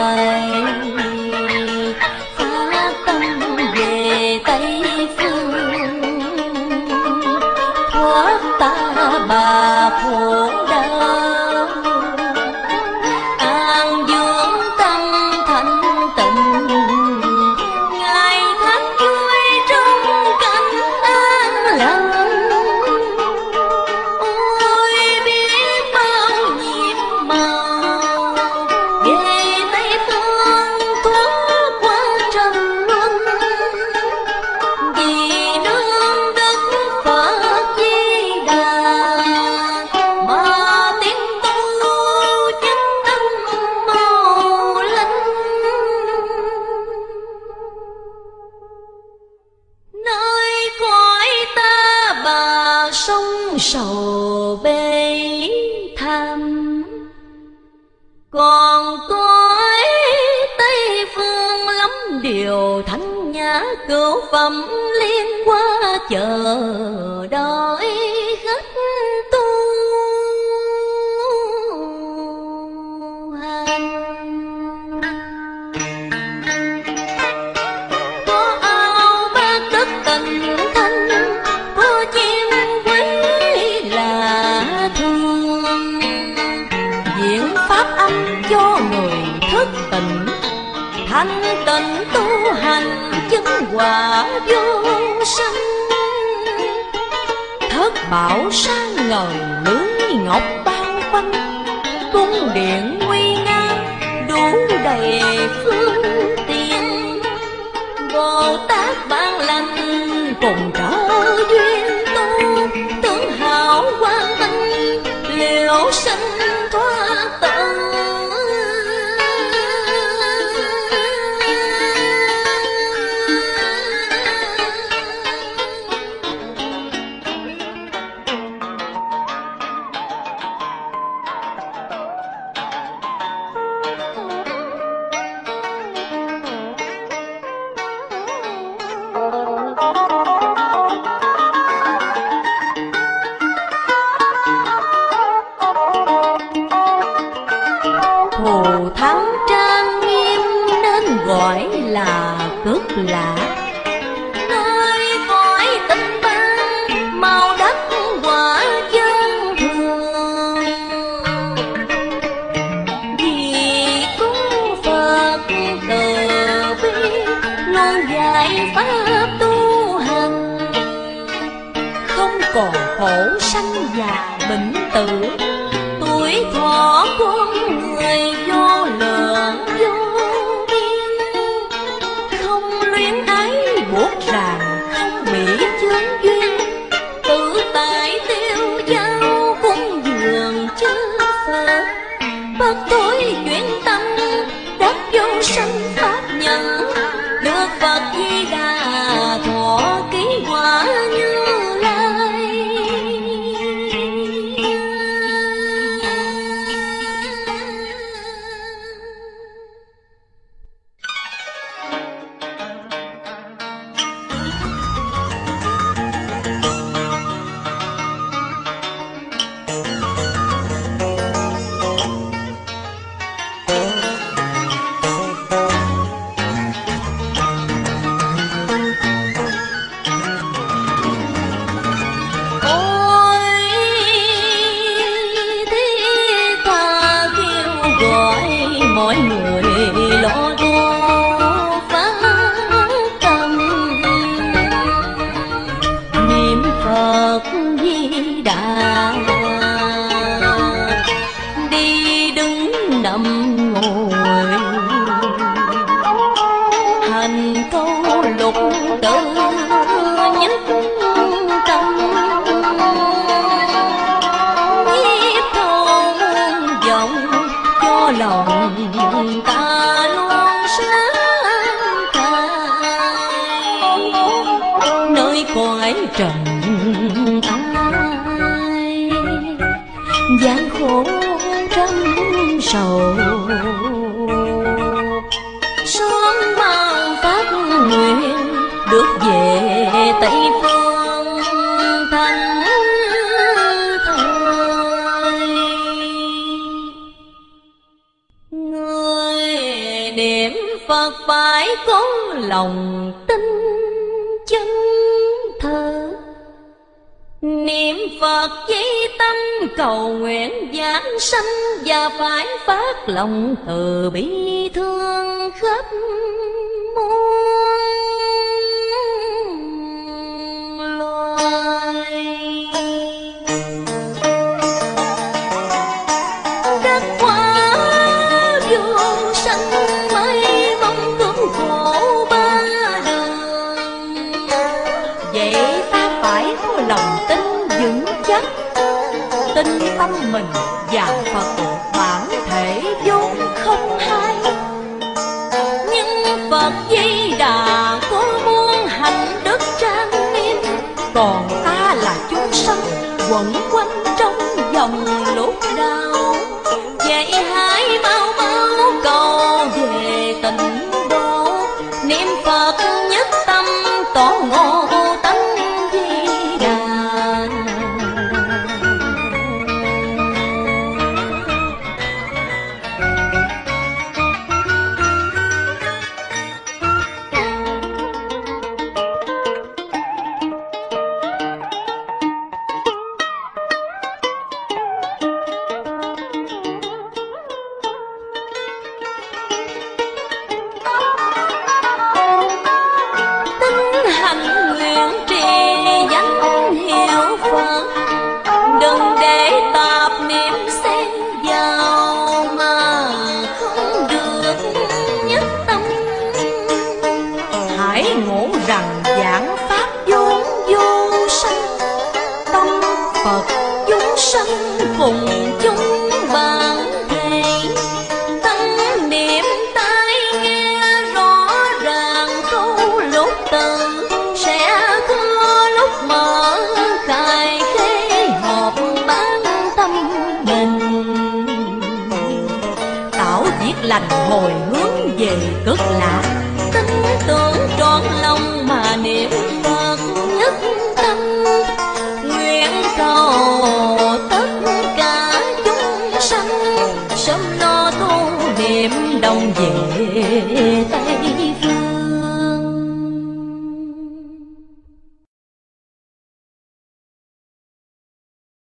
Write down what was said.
hoài, phát tâm về Tây phương, thoát ta bà khổ đau, an dưỡng tâm thanh tịnh, ngày tháng vui trong cảnh an lành. Ôi biết bao nhiệm màu về Tây phương thoát qua trần luân, vì nương đức Phật Di Đà mà tiến tu chánh tâm màu lanh. Nơi cõi ta bà sông sầu bê tham, còn cõi Tây phương lắm điều thánh nhã cửu phẩm liên qua chờ đợi khách tu hành. Có ao bát đất tịnh thanh, có chim quý là thương, diễn pháp âm cho người thức tỉnh, thanh tịnh tu hành chứng quả vô sanh. Thất bảo sang ngời lưới ngọc bao quanh, cung điện nguy nga đủ đầy phương tiện. Bồ Tát ban lành cùng trở duyên tu, tướng hảo quang minh liễu sinh thoát tận. Thù thắng trang nghiêm nên gọi là cực lạ, nơi cõi tinh ban màu đất quả dân thường. Vì cung Phật từ bi luôn dạy pháp tu hành, không còn khổ sanh già bệnh tử, tuổi thọ con người vô lượng vô biên. Không luyến ái buộc ràng, không bị chướng duyên, tự tại tiêu dao cúng dường chư Phật. Bất thối duyên tâm đắc vô sanh pháp nhận, được Phật Di Đà thọ ký quả Như Lai. niệm Phật phải có lòng tin chân thật. Niệm Phật với tâm cầu nguyện giảng sanh, và phải phát lòng từ bi thương khắp muôn loài. Đất quá vô sanh mây mong cưỡng khổ ba đường. Vậy ta phải có lòng tin vững chắc, tin tâm mình và Phật bản thể vốn không hai. Nhưng Phật Di Đà có muôn hạnh đức trang nghiêm, còn ta là chúng sanh quẩn quanh trong vòng lục đạo. Vậy hãy mau mau cầu về tịnh độ, niệm Phật nhất tâm tỏ ngộ tánh Di Đà. Đừng để tạp niệm xen vào mà không được nhất tâm. Hãy ngộ rằng giảng pháp vốn vô sanh, tâm Phật chúng sanh cùng chúng bản thể. Tâm niệm tai nghe rõ ràng câu lúc từ, sẽ có lúc mở khai khế hộp bán tâm mình. Tạo việc lành hồi hướng về cực lạc, tin tưởng trọn lòng mà niệm Phật nhất tâm. Nguyện cầu tất cả chúng sanh sớm lo tu niệm đồng về Tây